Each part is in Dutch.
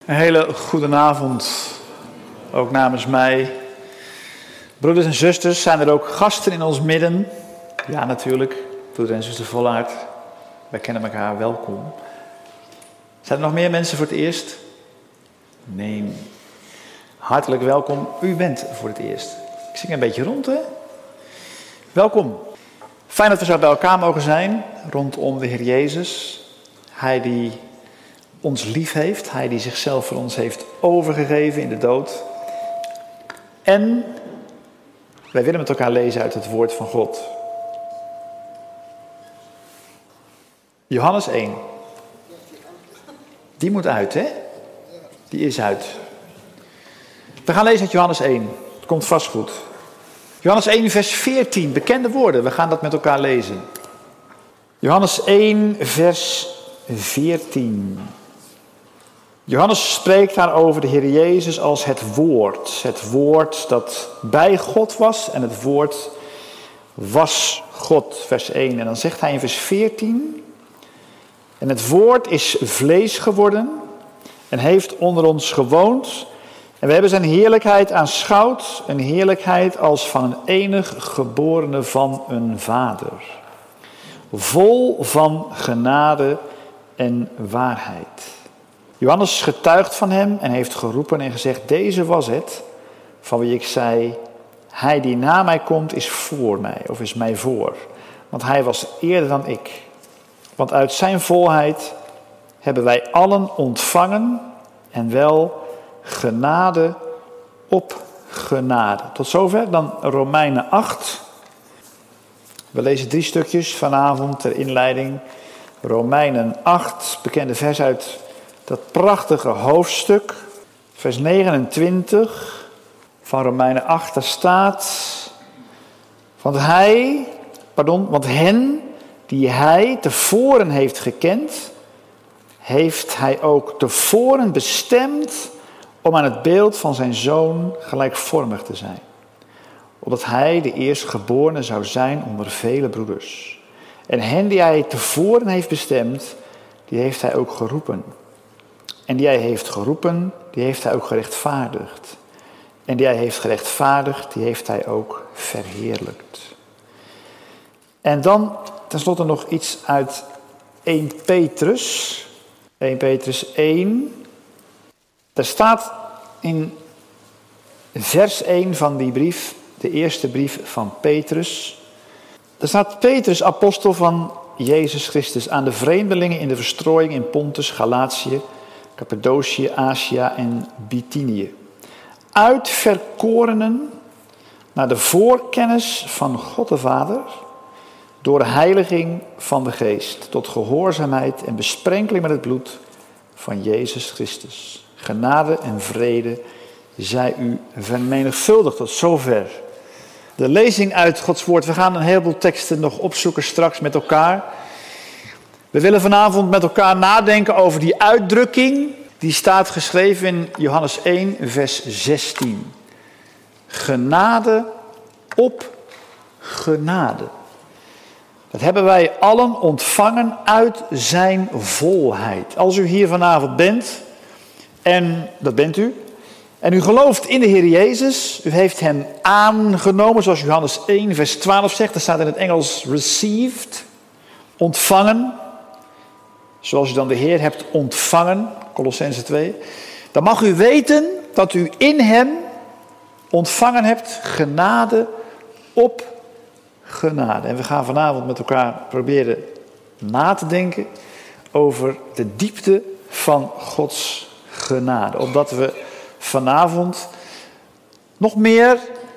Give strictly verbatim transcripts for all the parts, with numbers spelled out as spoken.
Een hele goede avond, ook namens mij. Broeders en zusters, zijn er ook gasten in ons midden? Ja, natuurlijk. Broeder en zuster Vollaert, wij kennen elkaar, welkom. Zijn er nog meer mensen voor het eerst? Nee. Hartelijk welkom, u bent voor het eerst. Ik zing een beetje rond, hè? Welkom. Fijn dat we zo bij elkaar mogen zijn, rondom de Heer Jezus. Hij die ons lief heeft, hij die zichzelf voor ons heeft overgegeven in de dood. En wij willen met elkaar lezen uit het woord van God. Johannes één. Die moet uit, hè? Die is uit. We gaan lezen uit Johannes één. Het komt vast goed. Johannes één, vers veertien. Bekende woorden. We gaan dat met elkaar lezen. Johannes één, vers veertien. Johannes spreekt daar over de Heer Jezus als het woord. Het woord dat bij God was en het woord was God, vers één. En dan zegt hij in vers veertien... En het woord is vlees geworden en heeft onder ons gewoond. En we hebben zijn heerlijkheid aanschouwd, een heerlijkheid als van een enig geborene van een vader. Vol van genade en waarheid. Johannes getuigt van hem en heeft geroepen en gezegd, deze was het, van wie ik zei, hij die na mij komt is voor mij, of is mij voor. Want hij was eerder dan ik. Want uit zijn volheid hebben wij allen ontvangen en wel genade op genade. Tot zover dan Romeinen acht. We lezen drie stukjes vanavond ter inleiding. Romeinen acht, bekende vers uit dat prachtige hoofdstuk. Vers negenentwintig van Romeinen acht, daar staat. Want hij, pardon, want hen die hij tevoren heeft gekend, heeft hij ook tevoren bestemd om aan het beeld van zijn zoon gelijkvormig te zijn. Opdat hij de eerstgeborene zou zijn onder vele broeders. En hen die hij tevoren heeft bestemd, die heeft hij ook geroepen. En die hij heeft geroepen, die heeft hij ook gerechtvaardigd. En die hij heeft gerechtvaardigd, die heeft hij ook verheerlijkt. En dan ten slotte nog iets uit eerste Petrus. eerste Petrus één. Daar staat in vers één van die brief, de eerste brief van Petrus. Daar staat Petrus, apostel van Jezus Christus, aan de vreemdelingen in de verstrooiing in Pontus, Galatië, Cappadocië, Azië en Bithynië. Uitverkorenen naar de voorkennis van God de Vader, door de heiliging van de geest, tot gehoorzaamheid en besprenkeling met het bloed van Jezus Christus. Genade en vrede zij u vermenigvuldigd. Tot zover de lezing uit Gods woord. We gaan een heleboel teksten nog opzoeken straks met elkaar. We willen vanavond met elkaar nadenken over die uitdrukking. Die staat geschreven in Johannes één, vers zestien. Genade op genade. Dat hebben wij allen ontvangen uit zijn volheid. Als u hier vanavond bent, en dat bent u, en u gelooft in de Heer Jezus, u heeft hem aangenomen, zoals Johannes één, vers twaalf zegt, dat staat in het Engels received, ontvangen, zoals u dan de Heer hebt ontvangen, Kolossenzen twee, dan mag u weten dat u in hem ontvangen hebt genade op genade. En we gaan vanavond met elkaar proberen na te denken over de diepte van Gods genade. Opdat we vanavond nog meer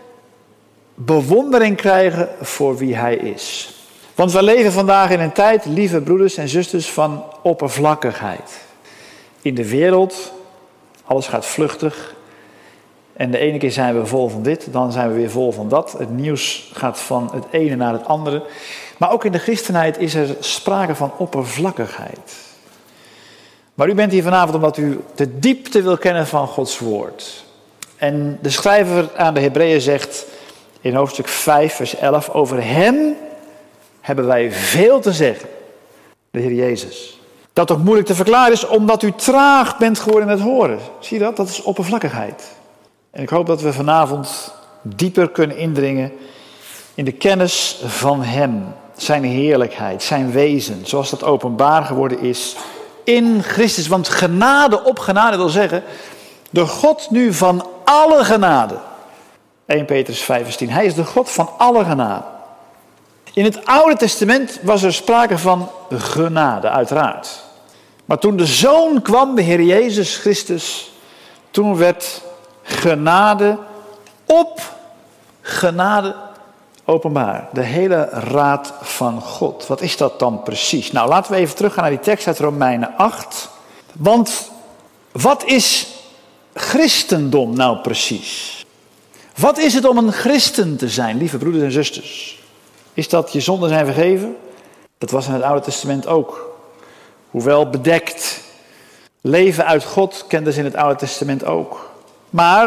bewondering krijgen voor wie hij is. Want we leven vandaag in een tijd, lieve broeders en zusters, van oppervlakkigheid. In de wereld, alles gaat vluchtig. En de ene keer zijn we vol van dit, dan zijn we weer vol van dat. Het nieuws gaat van het ene naar het andere. Maar ook in de christenheid is er sprake van oppervlakkigheid. Maar u bent hier vanavond omdat u de diepte wil kennen van Gods woord. En de schrijver aan de Hebreeën zegt in hoofdstuk vijf, vers elf, over hem hebben wij veel te zeggen. De Heer Jezus. Dat ook moeilijk te verklaren is omdat u traag bent geworden in het horen. Zie je dat? Dat is oppervlakkigheid. En ik hoop dat we vanavond dieper kunnen indringen in de kennis van hem. Zijn heerlijkheid, zijn wezen, zoals dat openbaar geworden is in Christus. Want genade op genade wil zeggen, de God nu van alle genade. Eerste Petrus vijf vers tien. Hij is de God van alle genade. In het Oude Testament was er sprake van genade, uiteraard. Maar toen de Zoon kwam, de Heer Jezus Christus, toen werd genade op genade openbaar. De hele raad van God. Wat is dat dan precies? Nou, laten we even teruggaan naar die tekst uit Romeinen acht. Want wat is christendom nou precies? Wat is het om een christen te zijn, lieve broeders en zusters? Is dat je zonden zijn vergeven? Dat was in het Oude Testament ook. Hoewel bedekt. Leven uit God kenden ze in het Oude Testament ook. Maar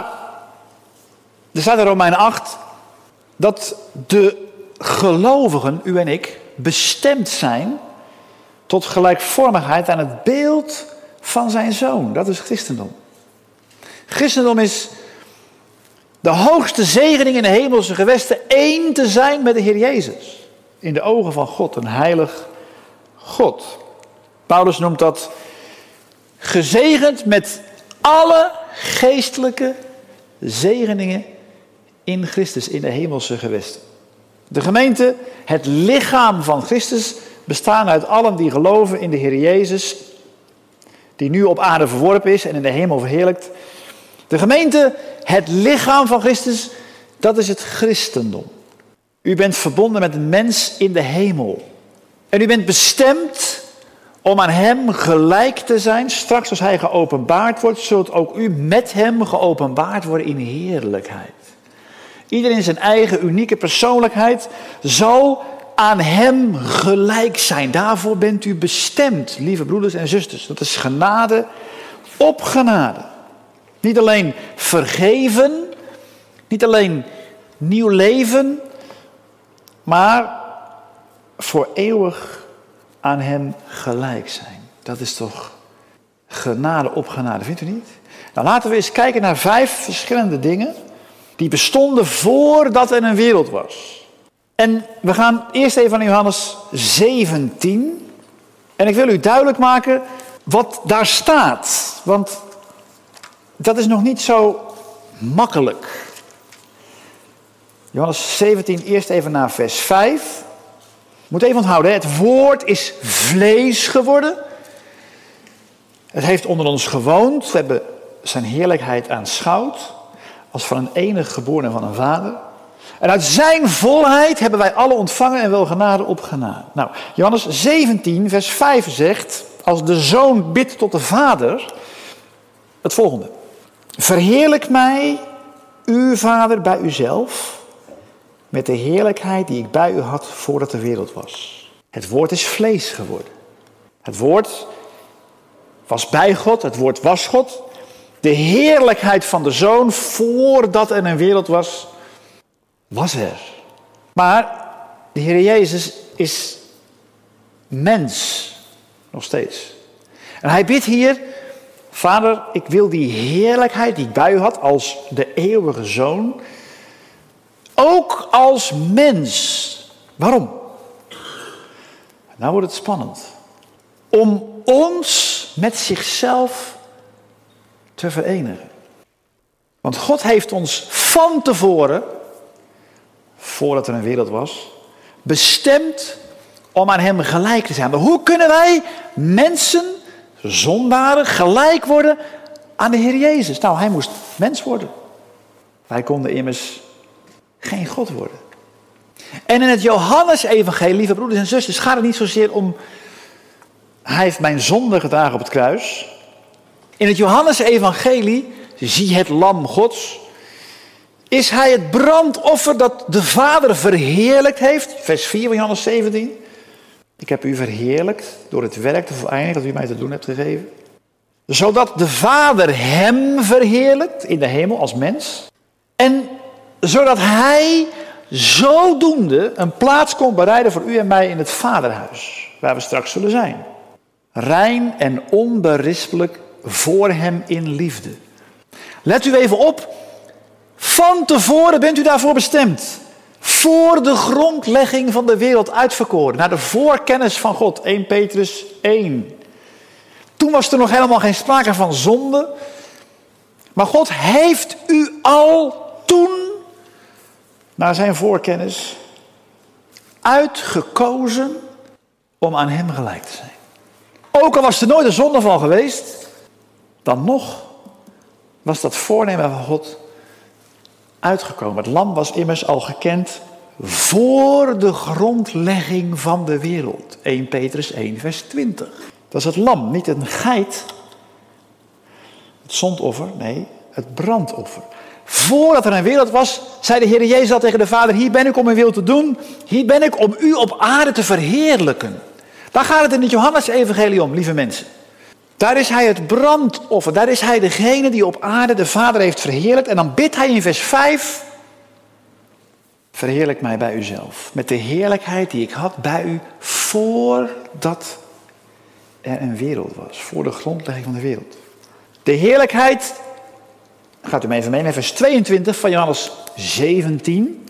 er staat in Romeinen acht dat de gelovigen, u en ik, bestemd zijn tot gelijkvormigheid aan het beeld van zijn Zoon. Dat is christendom. Christendom is de hoogste zegening in de hemelse gewesten, één te zijn met de Heer Jezus. In de ogen van God, een heilig God. Paulus noemt dat gezegend met alle geestelijke zegeningen in Christus, in de hemelse gewesten. De gemeente, het lichaam van Christus, bestaan uit allen die geloven in de Heer Jezus, die nu op aarde verworpen is en in de hemel verheerlijkt. De gemeente, het lichaam van Christus, dat is het christendom. U bent verbonden met een mens in de hemel. En u bent bestemd om aan hem gelijk te zijn. Straks als hij geopenbaard wordt, zult ook u met hem geopenbaard worden in heerlijkheid. Iedereen in zijn eigen unieke persoonlijkheid zal aan hem gelijk zijn. Daarvoor bent u bestemd, lieve broeders en zusters. Dat is genade op genade. Niet alleen vergeven, niet alleen nieuw leven, maar voor eeuwig aan hem gelijk zijn. Dat is toch genade op genade, vindt u niet? Nou, laten we eens kijken naar vijf verschillende dingen die bestonden voordat er een wereld was. En we gaan eerst even naar Johannes zeventien. En ik wil u duidelijk maken wat daar staat. Want dat is nog niet zo makkelijk. Johannes zeventien, eerst even naar vers vijf. Moet even onthouden, het woord is vlees geworden. Het heeft onder ons gewoond. We hebben zijn heerlijkheid aanschouwd. Als van een enige geborene van een vader. En uit zijn volheid hebben wij alle ontvangen en wel genade op genade. Nou, Johannes zeventien, vers vijf zegt, als de zoon bidt tot de vader, het volgende. Verheerlijk mij, uw vader, bij uzelf, met de heerlijkheid die ik bij u had voordat de wereld was. Het woord is vlees geworden. Het woord was bij God, het woord was God. De heerlijkheid van de zoon voordat er een wereld was, was er. Maar de Heer Jezus is mens, nog steeds. En hij bidt hier, Vader, ik wil die heerlijkheid die ik bij u had als de eeuwige zoon, ook als mens. Waarom? Nou wordt het spannend. Om ons met zichzelf te verenigen. Want God heeft ons van tevoren, voordat er een wereld was, bestemd om aan hem gelijk te zijn. Maar hoe kunnen wij mensen, zondaren, gelijk worden aan de Heer Jezus? Nou, hij moest mens worden. Wij konden immers geen God worden. En in het Johannes-evangelie, lieve broeders en zusters, gaat het niet zozeer om, hij heeft mijn zonde gedragen op het kruis. In het Johannes-evangelie, zie het lam Gods, is hij het brandoffer dat de Vader verheerlijkt heeft. Vers vier van Johannes zeventien. Ik heb u verheerlijkt door het werk te voleinden dat u mij te doen hebt gegeven. Zodat de Vader hem verheerlijkt in de hemel als mens. En zodat hij zodoende een plaats kon bereiden voor u en mij in het Vaderhuis. Waar we straks zullen zijn. rein en onberispelijk voor hem in liefde. Let u even op, van tevoren bent u daarvoor bestemd. Voor de grondlegging van de wereld uitverkoren, naar de voorkennis van God, Eerste Petrus één. Toen was er nog helemaal geen sprake van zonde, maar God heeft u al toen, naar zijn voorkennis, uitgekozen om aan hem gelijk te zijn. Ook al was er nooit een zondeval geweest, dan nog was dat voornemen van God uitgekomen. Het lam was immers al gekend voor de grondlegging van de wereld. Eerste Petrus één vers twintig. Dat is het lam, niet een geit. Het zondoffer, nee, het brandoffer. Voordat er een wereld was, zei de Heer Jezus al tegen de Vader: hier ben ik om uw wil te doen. Hier ben ik om u op aarde te verheerlijken. Daar gaat het in het Johannes-evangelie om, lieve mensen. Daar is hij het brandoffer. Daar is hij degene die op aarde de Vader heeft verheerlijkt. En dan bidt hij in vers vijf: verheerlijk mij bij uzelf. Met de heerlijkheid die ik had bij u voordat er een wereld was. Voor de grondlegging van de wereld. De heerlijkheid, gaat u me even mee naar vers tweeëntwintig van Johannes zeventien.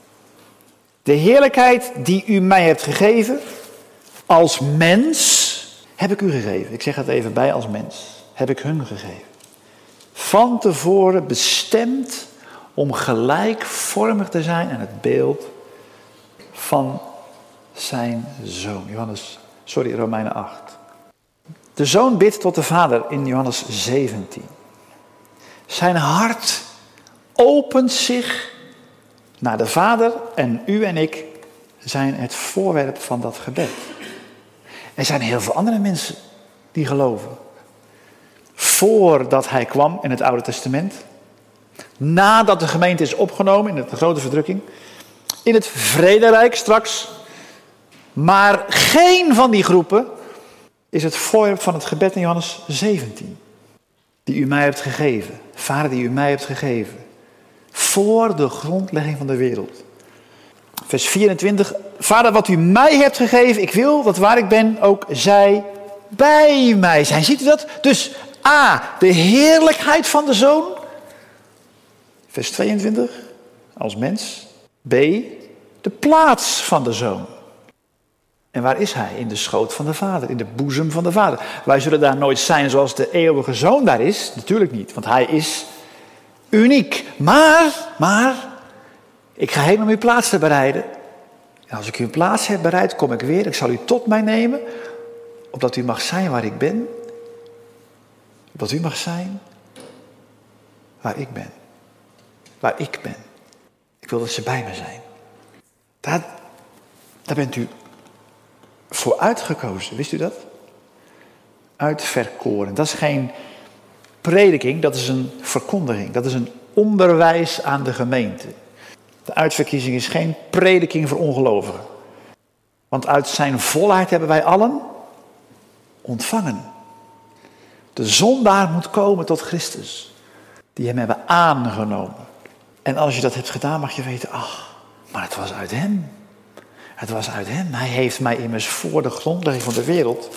De heerlijkheid die u mij hebt gegeven als mens, heb ik u gegeven. Ik zeg het even bij, als mens. Heb ik hun gegeven. Van tevoren bestemd om gelijkvormig te zijn aan het beeld van zijn zoon. Johannes, sorry, Romeinen acht. De zoon bidt tot de Vader in Johannes zeventien. Zijn hart opent zich naar de Vader en u en ik zijn het voorwerp van dat gebed. Er zijn heel veel andere mensen die geloven. Voordat hij kwam in het Oude Testament. Nadat de gemeente is opgenomen in de grote verdrukking. In het vrederijk straks. Maar geen van die groepen is het voorwerp van het gebed in Johannes zeventien. Die u mij hebt gegeven. Vader, die u mij hebt gegeven. Voor de grondlegging van de wereld. Vers vierentwintig. Vader, wat u mij hebt gegeven, ik wil dat waar ik ben ook zij bij mij zijn. Ziet u dat? Dus A, de heerlijkheid van de Zoon. Vers tweeëntwintig. Als mens. B, de plaats van de Zoon. En waar is hij? In de schoot van de Vader, in de boezem van de Vader. Wij zullen daar nooit zijn zoals de eeuwige Zoon daar is. Natuurlijk niet, want hij is uniek. Maar, maar, ik ga heen om uw plaats te bereiden. En als ik uw plaats heb bereid, kom ik weer. Ik zal u tot mij nemen, opdat u mag zijn waar ik ben. Opdat u mag zijn waar ik ben. Waar ik ben. Ik wil dat ze bij me zijn. Daar, daar bent u voor uitgekozen, wist u dat? Uitverkoren. Dat is geen prediking, dat is een verkondiging. Dat is een onderwijs aan de gemeente. De uitverkiezing is geen prediking voor ongelovigen. Want uit zijn volheid hebben wij allen ontvangen. De zondaar moet komen tot Christus. Die hem hebben aangenomen. En als je dat hebt gedaan, mag je weten, ach, maar het was uit hem. Het was uit hem. Hij heeft mij immers voor de grondlegging van de wereld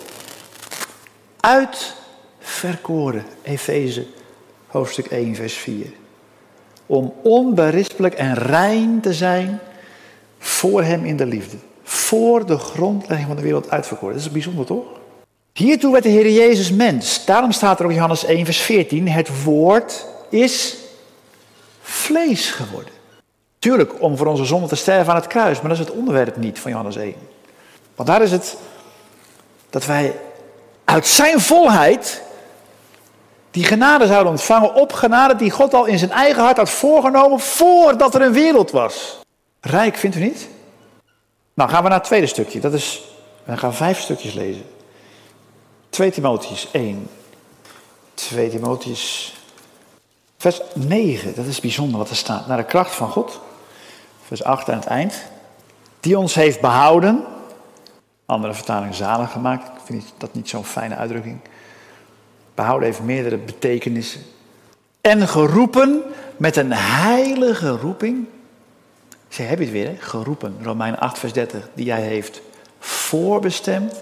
uitverkoren. Efeze hoofdstuk één vers vier. Om onberispelijk en rein te zijn voor hem in de liefde. Voor de grondlegging van de wereld uitverkoren. Dat is bijzonder, toch? Hiertoe werd de Heer Jezus mens. Daarom staat er ook in Johannes één vers veertien. Het woord is vlees geworden. Tuurlijk, om voor onze zonde te sterven aan het kruis. Maar dat is het onderwerp niet van Johannes één. Want daar is het dat wij uit zijn volheid die genade zouden ontvangen, op genade die God al in zijn eigen hart had voorgenomen voordat er een wereld was. Rijk, vindt u niet? Nou, gaan we naar het tweede stukje. Dat is, we gaan vijf stukjes lezen. twee Timotheüs één. twee Timotheüs vers negen. Dat is bijzonder wat er staat. Naar de kracht van God. Vers acht aan het eind. Die ons heeft behouden. Andere vertaling zalig gemaakt. Ik vind dat niet zo'n fijne uitdrukking. Behouden heeft meerdere betekenissen. En geroepen met een heilige roeping. Zeg, heb je het weer, hè? Geroepen. Romeinen acht vers dertig. Die hij heeft voorbestemd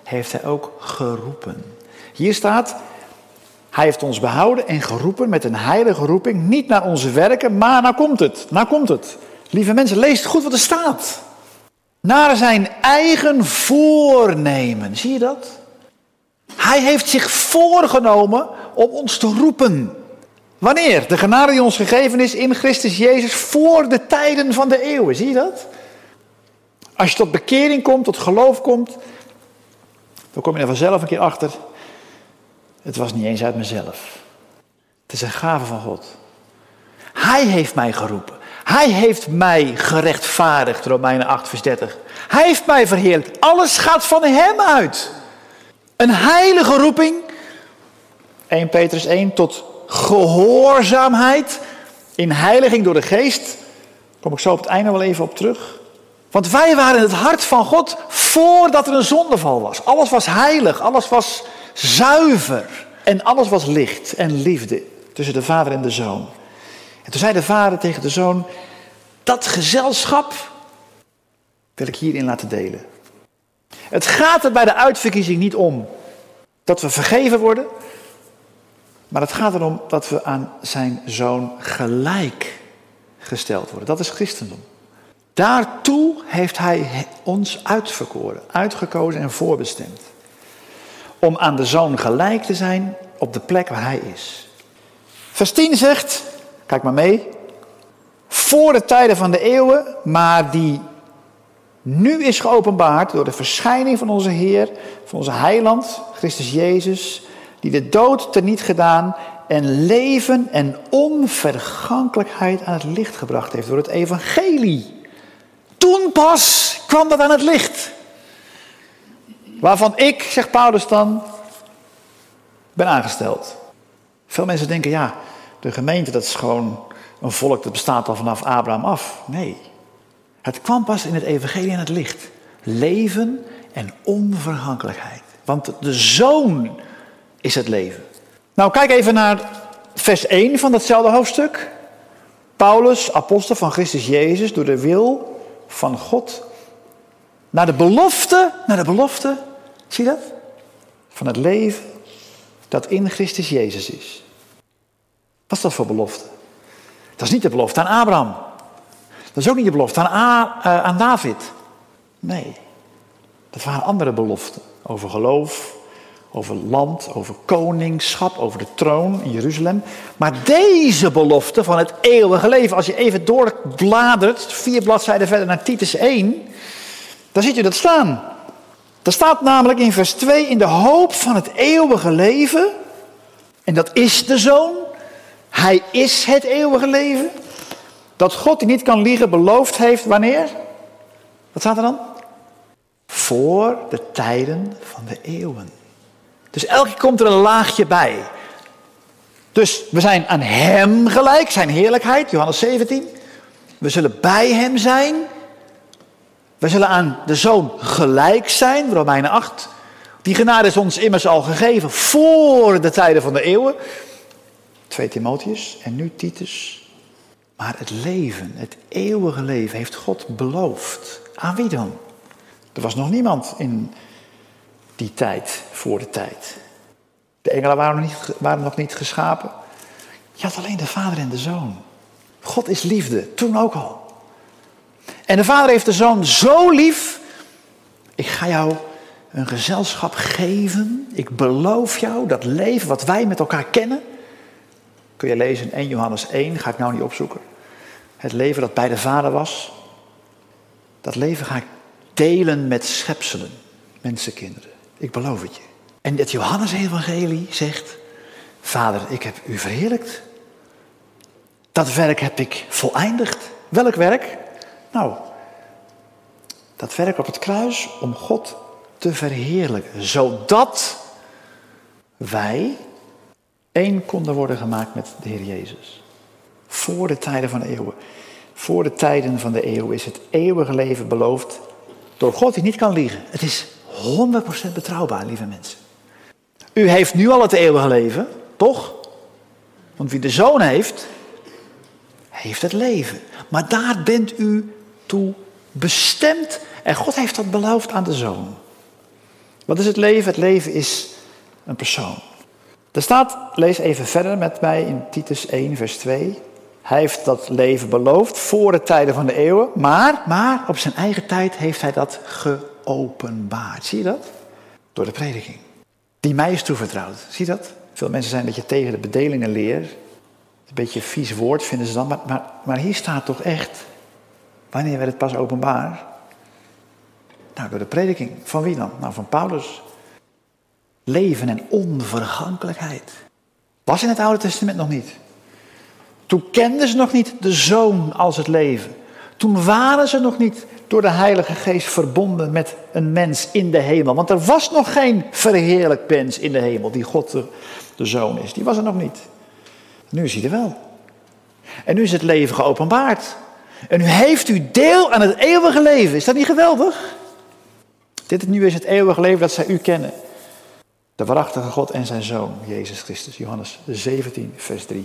heeft hij ook geroepen. Hier staat, hij heeft ons behouden en geroepen met een heilige roeping. Niet naar onze werken, maar nou komt het. Nou komt het. Lieve mensen, lees goed wat er staat. Naar zijn eigen voornemen. Zie je dat? Hij heeft zich voorgenomen om ons te roepen. Wanneer? De genade die ons gegeven is in Christus Jezus voor de tijden van de eeuwen. Zie je dat? Als je tot bekering komt, tot geloof komt, dan kom je er vanzelf een keer achter. Het was niet eens uit mezelf. Het is een gave van God. Hij heeft mij geroepen. Hij heeft mij gerechtvaardigd, Romeinen acht vers dertig. Hij heeft mij verheerlijkt. Alles gaat van hem uit. Een heilige roeping. eerste Petrus één tot gehoorzaamheid. In heiliging door de geest. Daar kom ik zo op het einde wel even op terug. Want wij waren in het hart van God voordat er een zondeval was. Alles was heilig, alles was zuiver. En alles was licht en liefde tussen de vader en de zoon. En toen zei de vader tegen de zoon, dat gezelschap wil ik hierin laten delen. Het gaat er bij de uitverkiezing niet om dat we vergeven worden. Maar het gaat erom dat we aan zijn zoon gelijk gesteld worden. Dat is christendom. Daartoe heeft hij ons uitverkoren, uitgekozen en voorbestemd. Om aan de zoon gelijk te zijn op de plek waar hij is. Vers tien zegt, kijk maar mee. Voor de tijden van de eeuwen, maar die nu is geopenbaard door de verschijning van onze Heer, van onze heiland, Christus Jezus, die de dood teniet gedaan en leven en onvergankelijkheid aan het licht gebracht heeft door het evangelie. Toen pas kwam dat aan het licht. Waarvan ik, zegt Paulus dan, ben aangesteld. Veel mensen denken, ja, de gemeente dat is gewoon een volk dat bestaat al vanaf Abraham af. Nee, het kwam pas in het evangelie aan het licht. Leven en onvergankelijkheid. Want de zoon is het leven. Nou, kijk even naar vers één van datzelfde hoofdstuk. Paulus, apostel van Christus Jezus, door de wil van God, naar de belofte, naar de belofte, zie je dat? Van het leven dat in Christus Jezus is. Wat is dat voor belofte? Dat is niet de belofte aan Abraham. Dat is ook niet de belofte aan, A, uh, aan David. Nee, dat waren andere beloften. Over geloof, over land, over koningschap, over de troon in Jeruzalem. Maar deze belofte van het eeuwige leven, als je even doorbladert, vier bladzijden verder naar Titus één, dan ziet je dat staan. Daar staat namelijk in vers twee, in de hoop van het eeuwige leven, en dat is de zoon, hij is het eeuwige leven, dat God die niet kan liegen beloofd heeft, wanneer? Wat staat er dan? Voor de tijden van de eeuwen. Dus elke keer komt er een laagje bij. Dus we zijn aan hem gelijk, zijn heerlijkheid, Johannes zeventien. We zullen bij hem zijn. We zullen aan de zoon gelijk zijn, Romeinen acht. Die genade is ons immers al gegeven voor de tijden van de eeuwen. twee Timotheus en nu Titus. Maar het leven, het eeuwige leven heeft God beloofd. Aan wie dan? Er was nog niemand in die tijd, voor de tijd. De engelen waren nog niet, waren nog niet geschapen. Je had alleen de vader en de zoon. God is liefde, toen ook al. En de vader heeft de zoon zo lief. Ik ga jou een gezelschap geven. Ik beloof jou dat leven wat wij met elkaar kennen. Kun je lezen in eerste Johannes één, ga ik nou niet opzoeken. Het leven dat bij de vader was. Dat leven ga ik delen met schepselen, mensenkinderen. Ik beloof het je. En het Johannes-evangelie zegt, vader, ik heb u verheerlijkt. Dat werk heb ik voleindigd. Welk werk? Nou, dat werk op het kruis om God te verheerlijken. Zodat wij één konden worden gemaakt met de Heer Jezus. Voor de tijden van de eeuwen. Voor de tijden van de eeuw is het eeuwige leven beloofd door God die niet kan liegen. Het is honderd procent betrouwbaar, lieve mensen. U heeft nu al het eeuwige leven, toch? Want wie de zoon heeft, heeft het leven. Maar daar bent u toe bestemd. En God heeft dat beloofd aan de zoon. Wat is het leven? Het leven is een persoon. Er staat, lees even verder met mij in Titus één, vers twee. Hij heeft dat leven beloofd voor de tijden van de eeuwen. Maar, maar op zijn eigen tijd heeft hij dat geopenbaard. Zie je dat? Door de prediking. Die mij is toevertrouwd. Zie je dat? Veel mensen zijn een beetje tegen de bedelingenleer. Een beetje een vies woord vinden ze dan. Maar, maar, maar hier staat toch echt, wanneer werd het pas openbaar? Nou, door de prediking. Van wie dan? Nou, van Paulus. Leven en onvergankelijkheid. Was in het Oude Testament nog niet. Toen kenden ze nog niet de Zoon als het leven. Toen waren ze nog niet door de Heilige Geest verbonden met een mens in de hemel. Want er was nog geen verheerlijk mens in de hemel die God de, de Zoon is. Die was er nog niet. Nu is hij er wel. En nu is het leven geopenbaard. En nu heeft u deel aan het eeuwige leven. Is dat niet geweldig? Dit nu is het eeuwige leven dat zij u kennen. De waarachtige God en zijn Zoon, Jezus Christus. Johannes zeventien, vers drie.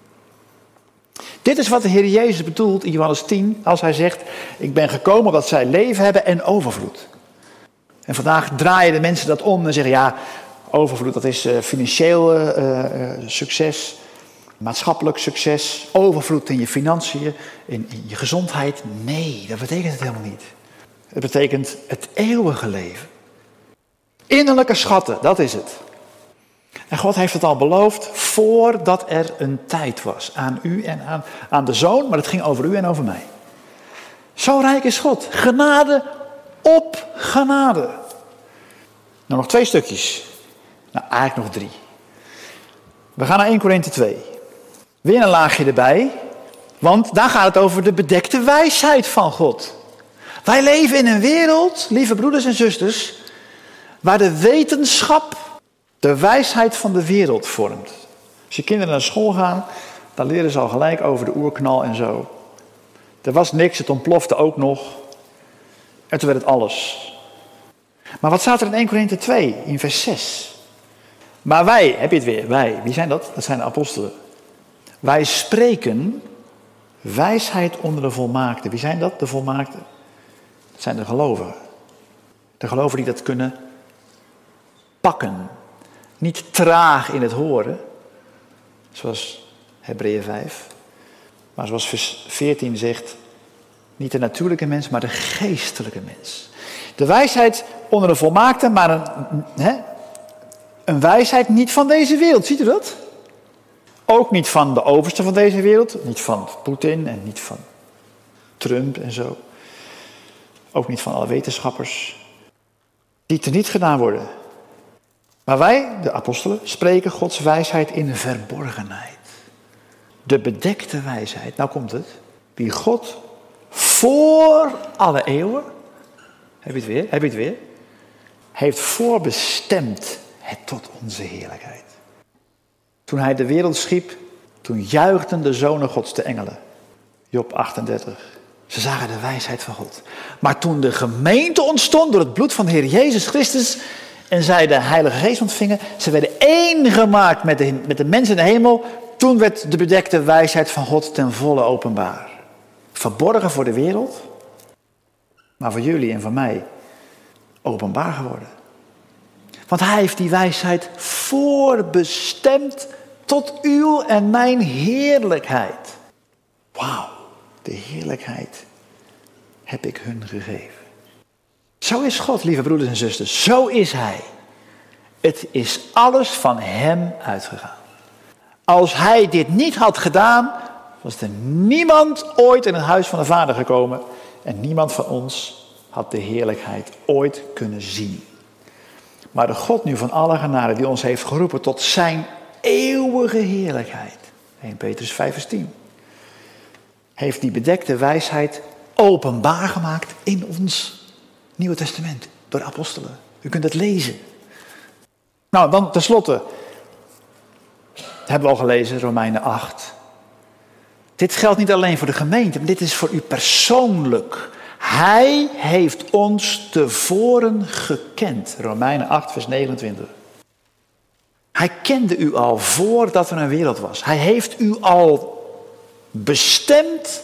Dit is wat de Heer Jezus bedoelt in Johannes tien, als hij zegt, ik ben gekomen opdat zij leven hebben en overvloed. En vandaag draaien de mensen dat om en zeggen, ja, overvloed dat is uh, financieel uh, uh, succes, maatschappelijk succes, overvloed in je financiën, in, in je gezondheid. Nee, dat betekent het helemaal niet. Het betekent het eeuwige leven. Innerlijke schatten, dat is het. En God heeft het al beloofd voordat er een tijd was. Aan u en aan, aan de Zoon, maar het ging over u en over mij. Zo rijk is God. Genade op genade. Nou, nog twee stukjes. Nou, eigenlijk nog drie. We gaan naar Eerste Korinthe twee. Weer een laagje erbij. Want daar gaat het over de bedekte wijsheid van God. Wij leven in een wereld, lieve broeders en zusters, waar de wetenschap de wijsheid van de wereld vormt. Als je kinderen naar school gaan, dan leren ze al gelijk over de oerknal en zo. Er was niks, het ontplofte ook nog. En toen werd het alles. Maar wat staat er in Eerste Korinthe twee, in vers zes? Maar wij, heb je het weer, wij, wie zijn dat? Dat zijn de apostelen. Wij spreken wijsheid onder de volmaakten. Wie zijn dat, de volmaakten? Dat zijn de gelovigen. De gelovigen die dat kunnen pakken. Niet traag in het horen, zoals Hebreeën vijf. Maar zoals vers veertien zegt, niet de natuurlijke mens, maar de geestelijke mens. De wijsheid onder de volmaakte, maar een, hè, een wijsheid niet van deze wereld. Ziet u dat? Ook niet van de overste van deze wereld. Niet van Poetin en niet van Trump en zo. Ook niet van alle wetenschappers. Die teniet gedaan worden. Maar wij, de apostelen, spreken Gods wijsheid in verborgenheid. De bedekte wijsheid, nou komt het, die God voor alle eeuwen, heb je het weer, heb je het weer, heeft voorbestemd het tot onze heerlijkheid. Toen hij de wereld schiep, toen juichten de zonen Gods de engelen. Job achtendertig. Ze zagen de wijsheid van God. Maar toen de gemeente ontstond door het bloed van de Heer Jezus Christus en zij de Heilige Geest ontvingen, ze werden één gemaakt met de, met de mensen in de hemel, toen werd de bedekte wijsheid van God ten volle openbaar. Verborgen voor de wereld, maar voor jullie en voor mij openbaar geworden. Want hij heeft die wijsheid voorbestemd tot uw en mijn heerlijkheid. Wauw, de heerlijkheid heb ik hun gegeven. Zo is God, lieve broeders en zusters. Zo is hij. Het is alles van hem uitgegaan. Als hij dit niet had gedaan, was er niemand ooit in het huis van de Vader gekomen. En niemand van ons had de heerlijkheid ooit kunnen zien. Maar de God nu van alle genade die ons heeft geroepen tot zijn eeuwige heerlijkheid. Eerste Petrus vijf vers tien. Heeft die bedekte wijsheid openbaar gemaakt in ons Nieuwe Testament. Door de apostelen. U kunt het lezen. Nou, dan tenslotte. Hebben we al gelezen, Romeinen acht. Dit geldt niet alleen voor de gemeente, maar dit is voor u persoonlijk. Hij heeft ons tevoren gekend. Romeinen acht, vers negenentwintig. Hij kende u al voordat er een wereld was. Hij heeft u al bestemd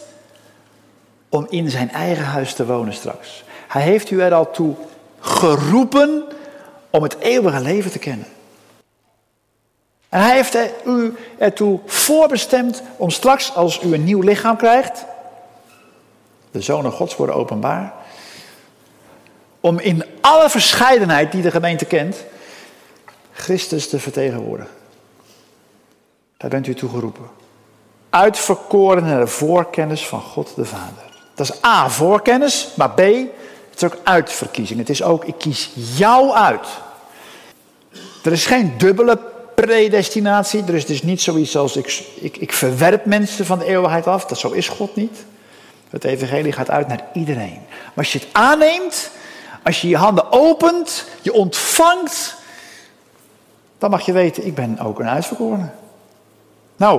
om in zijn eigen huis te wonen straks. Hij heeft u er al toe geroepen om het eeuwige leven te kennen. En hij heeft u ertoe voorbestemd om straks, als u een nieuw lichaam krijgt, de zonen Gods worden openbaar, om in alle verscheidenheid die de gemeente kent, Christus te vertegenwoordigen. Daar bent u toe geroepen. Uitverkoren naar de voorkennis van God de Vader. Dat is A, voorkennis, maar B, het is ook uitverkiezing. Het is ook, ik kies jou uit. Er is geen dubbele predestinatie. Er is dus niet zoiets als, ik, ik, ik verwerp mensen van de eeuwigheid af. Dat zo is God niet. Het evangelie gaat uit naar iedereen. Maar als je het aanneemt, als je je handen opent, je ontvangt, dan mag je weten, ik ben ook een uitverkorene. Nou,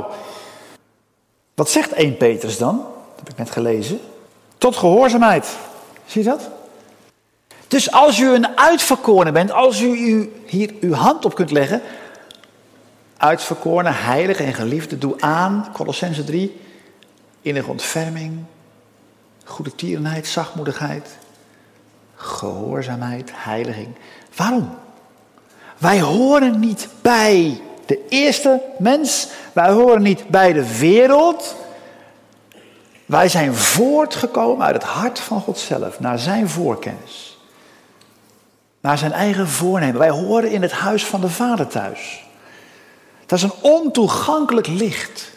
wat zegt Eerste Petrus dan? Dat heb ik net gelezen. Tot gehoorzaamheid. Zie je dat? Dus als u een uitverkorene bent, als u, u hier uw hand op kunt leggen, uitverkorene, heilige en geliefde, doe aan, Kolossenzen drie, innige ontferming, goede tierenheid, zachtmoedigheid, gehoorzaamheid, heiliging. Waarom? Wij horen niet bij de eerste mens, wij horen niet bij de wereld. Wij zijn voortgekomen uit het hart van God zelf, naar zijn voorkennis. Naar zijn eigen voornemen. Wij horen in het huis van de Vader thuis. Dat is een ontoegankelijk licht.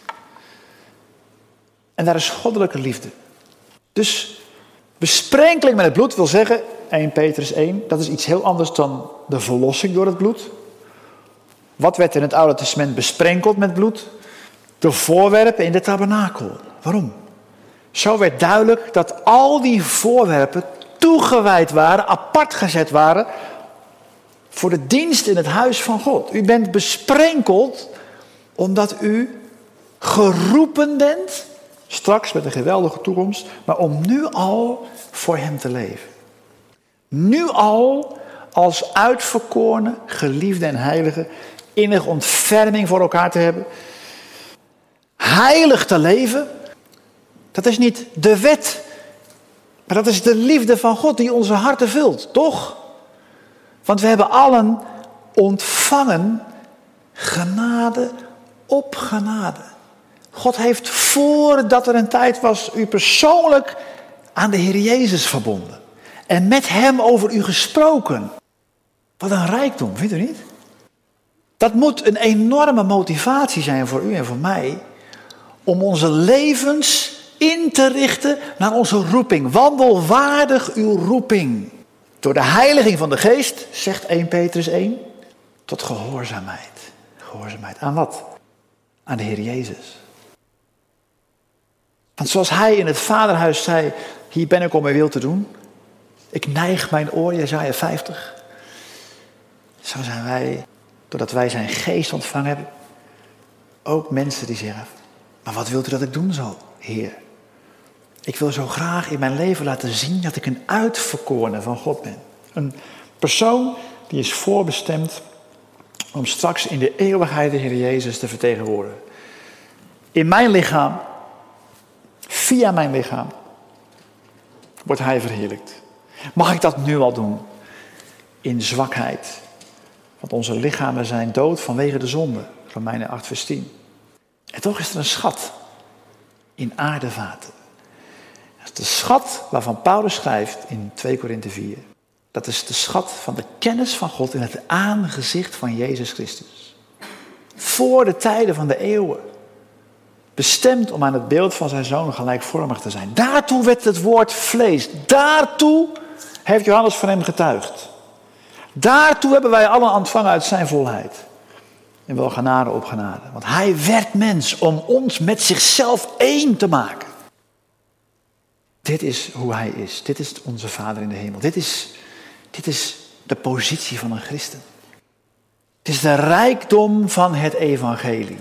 En daar is goddelijke liefde. Dus besprenkeling met het bloed wil zeggen, Eerste Petrus één, dat is iets heel anders dan de verlossing door het bloed. Wat werd in het Oude Testament besprenkeld met bloed? De voorwerpen in de tabernakel. Waarom? Zo werd duidelijk dat al die voorwerpen toegewijd waren, apart gezet waren voor de dienst in het huis van God. U bent besprenkeld omdat u geroepen bent, straks met een geweldige toekomst, maar om nu al voor hem te leven. Nu al als uitverkorene, geliefde en heilige, innige ontferming voor elkaar te hebben. Heilig te leven, dat is niet de wet, maar dat is de liefde van God die onze harten vult, toch? Want we hebben allen ontvangen genade op genade. God heeft voordat er een tijd was u persoonlijk aan de Heer Jezus verbonden. En met hem over u gesproken. Wat een rijkdom, vindt u niet? Dat moet een enorme motivatie zijn voor u en voor mij. Om onze levens in te richten naar onze roeping. Wandel waardig uw roeping. Door de heiliging van de geest, zegt Eerste Petrus één, tot gehoorzaamheid. Gehoorzaamheid aan wat? Aan de Heer Jezus. Want zoals hij in het vaderhuis zei, hier ben ik om mijn wil te doen. Ik neig mijn oor, Jesaja vijftig. Zo zijn wij, doordat wij zijn geest ontvangen hebben, ook mensen die zeggen, maar wat wilt u dat ik doen zal, Heer? Ik wil zo graag in mijn leven laten zien dat ik een uitverkorene van God ben. Een persoon die is voorbestemd om straks in de eeuwigheid de Heer Jezus te vertegenwoordigen. In mijn lichaam, via mijn lichaam, wordt hij verheerlijkt. Mag ik dat nu al doen? In zwakheid. Want onze lichamen zijn dood vanwege de zonde. Romeinen acht vers tien. En toch is er een schat in aardevaten. Dat is de schat waarvan Paulus schrijft in twee Korinthe vier. Dat is de schat van de kennis van God in het aangezicht van Jezus Christus. Voor de tijden van de eeuwen. Bestemd om aan het beeld van zijn zoon gelijkvormig te zijn. Daartoe werd het woord vlees. Daartoe heeft Johannes van hem getuigd. Daartoe hebben wij allen ontvangen uit zijn volheid. En wel genade op genade. Want hij werd mens om ons met zichzelf één te maken. Dit is hoe hij is. Dit is onze Vader in de hemel. Dit is, dit is de positie van een christen. Het is de rijkdom van het evangelie.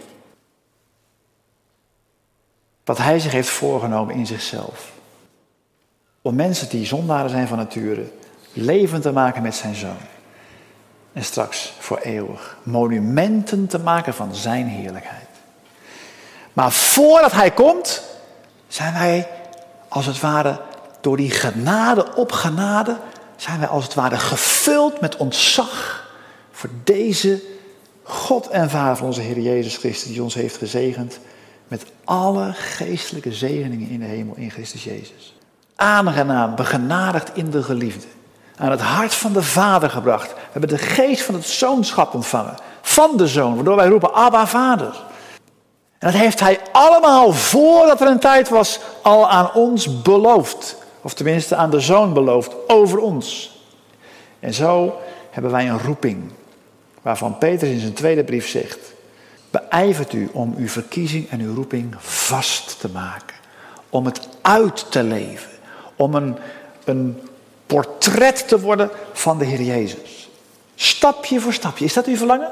Wat hij zich heeft voorgenomen in zichzelf. Om mensen die zondaren zijn van nature levend te maken met zijn zoon. En straks voor eeuwig monumenten te maken van zijn heerlijkheid. Maar voordat hij komt, zijn wij als het ware door die genade op genade, zijn wij als het ware gevuld met ontzag Voor deze God en Vader van onze Heer Jezus Christus, die ons heeft gezegend met alle geestelijke zegeningen in de hemel in Christus Jezus. Aangenaam, begenadigd in de geliefde. Aan het hart van de Vader gebracht. We hebben de geest van het zoonschap ontvangen. Van de Zoon, waardoor wij roepen, Abba, Vader. En dat heeft hij allemaal, voordat er een tijd was, al aan ons beloofd. Of tenminste aan de Zoon beloofd, over ons. En zo hebben wij een roeping, waarvan Petrus in zijn tweede brief zegt: beijvert u om uw verkiezing en uw roeping vast te maken. Om het uit te leven. Om een, een portret te worden van de Heer Jezus. Stapje voor stapje. Is dat uw verlangen?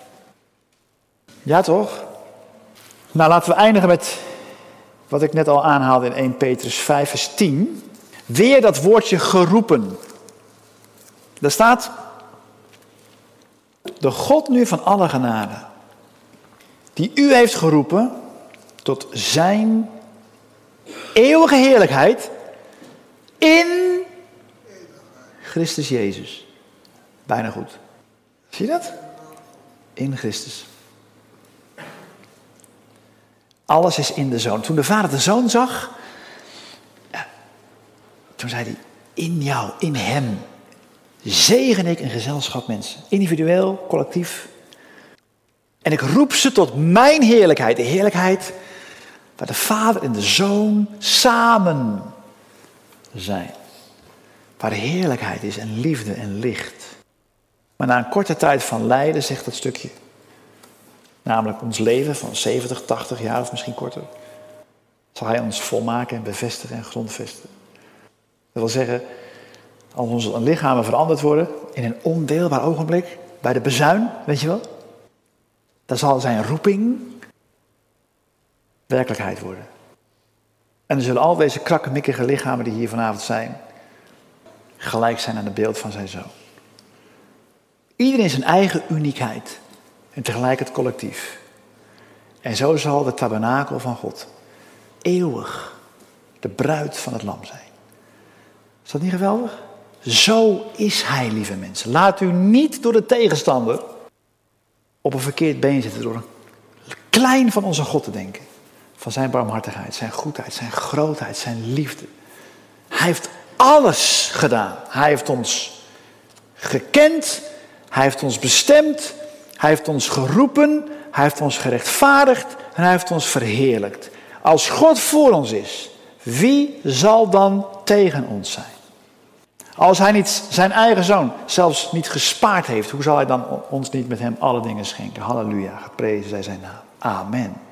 Ja, toch? Nou, laten we eindigen met wat ik net al aanhaalde in eerste Petrus vijf vers tien. Weer dat woordje geroepen. Daar staat: de God nu van alle genade, die u heeft geroepen tot zijn eeuwige heerlijkheid in Christus Jezus. Bijna goed. Zie je dat? In Christus. Alles is in de Zoon. Toen de Vader de Zoon zag, ja, toen zei hij: in jou, in hem, zegen ik een gezelschap mensen. Individueel, collectief. En ik roep ze tot mijn heerlijkheid. De heerlijkheid waar de Vader en de Zoon samen zijn. Waar heerlijkheid is en liefde en licht. Maar na een korte tijd van lijden, zegt dat stukje, namelijk ons leven van zeventig, tachtig jaar of misschien korter, zal hij ons volmaken en bevestigen en grondvesten. Dat wil zeggen, als onze lichamen veranderd worden in een ondeelbaar ogenblik, bij de bezuin, weet je wel, dan zal zijn roeping werkelijkheid worden. En dan zullen al deze krakkemikkige lichamen die hier vanavond zijn, gelijk zijn aan het beeld van zijn Zoon. Iedereen zijn eigen uniekheid en tegelijk het collectief. En zo zal de tabernakel van God eeuwig de bruid van het lam zijn. Is dat niet geweldig? Zo is hij, lieve mensen. Laat u niet door de tegenstander op een verkeerd been zitten door een klein van onze God te denken. Van zijn barmhartigheid, zijn goedheid, zijn grootheid, zijn liefde. Hij heeft alles gedaan. Hij heeft ons gekend. Hij heeft ons bestemd. Hij heeft ons geroepen. Hij heeft ons gerechtvaardigd. En hij heeft ons verheerlijkt. Als God voor ons is, wie zal dan tegen ons zijn? Als hij niet zijn eigen Zoon zelfs niet gespaard heeft, hoe zal hij dan ons niet met hem alle dingen schenken? Halleluja, geprezen zij zijn naam. Amen.